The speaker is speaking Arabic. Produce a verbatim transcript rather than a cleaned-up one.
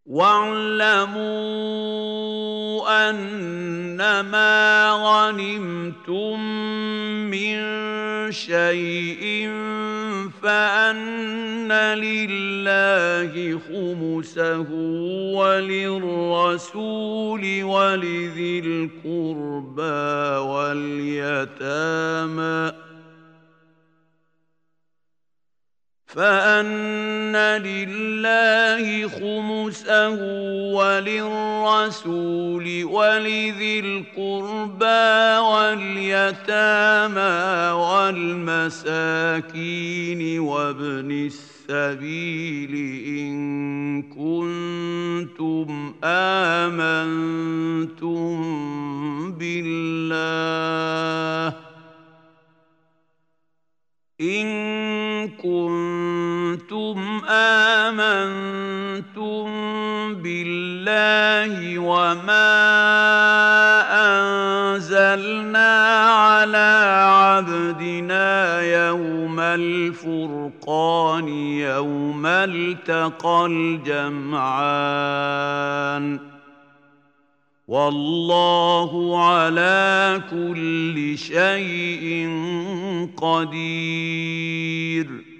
واعلموا أنما غنمتم من شيء فأن لله خمسه وللرسول ولذي القربى واليتامى فأن لله خمسه وللرسول ولذي القربى واليتامى والمساكين وابن السبيل إن كنتم آمنتم بالله إن كنتم آمنتم بالله وما أنزلنا على عبدنا يوم الفرقان يوم التقى الجمعان والله على كل شيء قدير